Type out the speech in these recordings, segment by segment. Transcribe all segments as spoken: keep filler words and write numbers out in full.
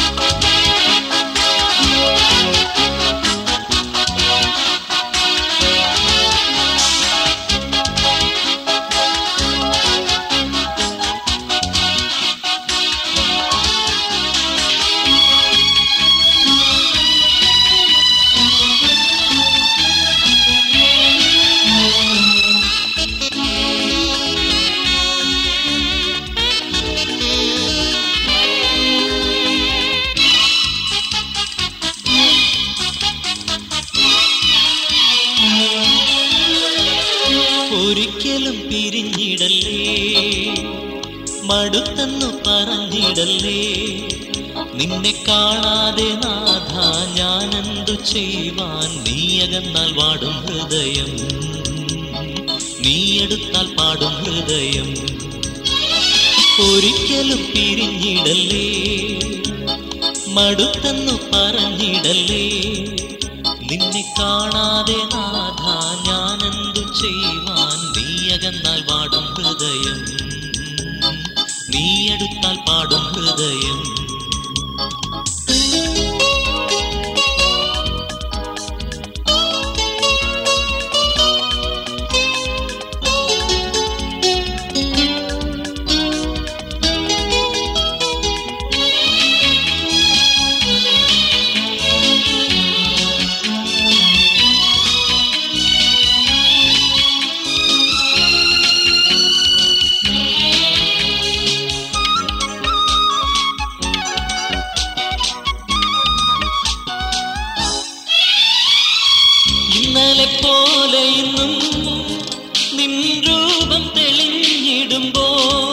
ഒരിക്കലും പിരിഞ്ഞിടല്ലേ, മടുത്തെന്നു പറഞ്ഞിടല്ലേ. നിന്നെ കാണാതെ നാഥ ഞാനെന്തു ചെയ്യുവാൻ? നീയകന്നാൽ വാടും ഹൃദയം, നീയെടുത്താൽ പാടും ഹൃദയം. ഒരിക്കലും പിരിഞ്ഞിടല്ലേ, മടുത്തെന്നു പറഞ്ഞിടല്ലേ. നിന്നെ കാണാതെ നാഥ ഞാനെന്തു ചെയ്യുവാൻ? നീയകന്നാൽ വാടും ഹൃദയം, നീയെടുത്താൽ പാടും ഹൃദയം. ഇന്നലെ പോലെ ഇന്നും നിൻ രൂപം തെളിഞ്ഞിടുമ്പോ,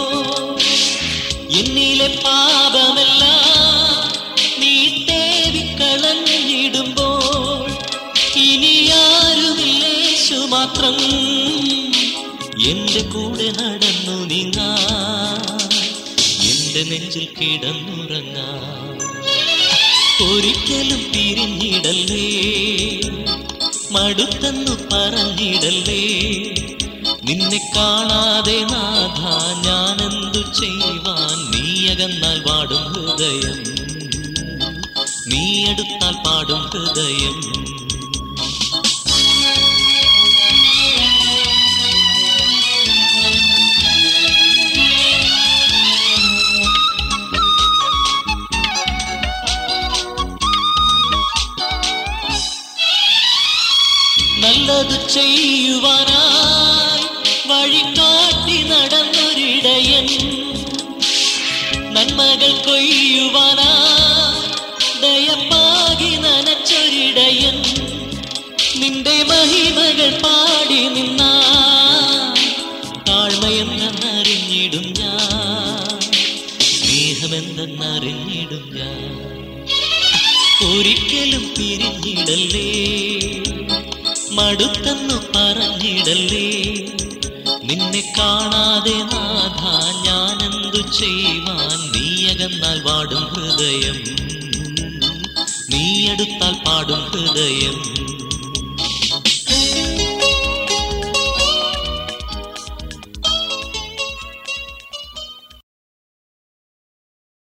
എന്നിലെ പാപമെല്ലാം നീ തേവിക്കളഞ്ഞിടുമ്പോൾ, ഇനിയാരുമില്ല യേശു മാത്രം എന്റെ കൂടെ നടന്നു നീങ്ങാൻ, എന്റെ നെഞ്ചിൽ കിടന്നുറങ്ങാൻ. ഒരിക്കലും പിരിഞ്ഞിടല്ലേ, മടുത്തെന്നു പറഞ്ഞിടല്ലേ. നിന്നെ കാണാതെ നാഥ ഞാനെന്തു ചെയ്യുവാൻ? നീയകന്നാൽ വാടും ഹൃദയം, നീയെടുത്താൽ പാടും ഹൃദയം. നല്ലത് ചെയ്യുവാനായി വഴികാട്ടി നടന്നൊരിടയൻ, നന്മകൾ കൊയ്യുവാനായി ദയപ്പാകി നനച്ചൊരിടയൻ. നിന്റെ മഹിമകൾ പാടി നിന്നാ താഴ്മയെന്നറിഞ്ഞിടും ഞാൻ, സ്നേഹമെന്നറിഞ്ഞിടും ഞാൻ. ഒരിക്കലും പിരിഞ്ഞിടല്ലേ, മടുത്തെന്നു പറഞ്ഞിടല്ലേ. നിന്നെ കാണാതെ നാഥ ഞാനെന്തു ചെയ്യുവാൻ? നീയകന്നാൽ വാടും ഹൃദയം, നീയെടുത്താൽ പാടും ഹൃദയം.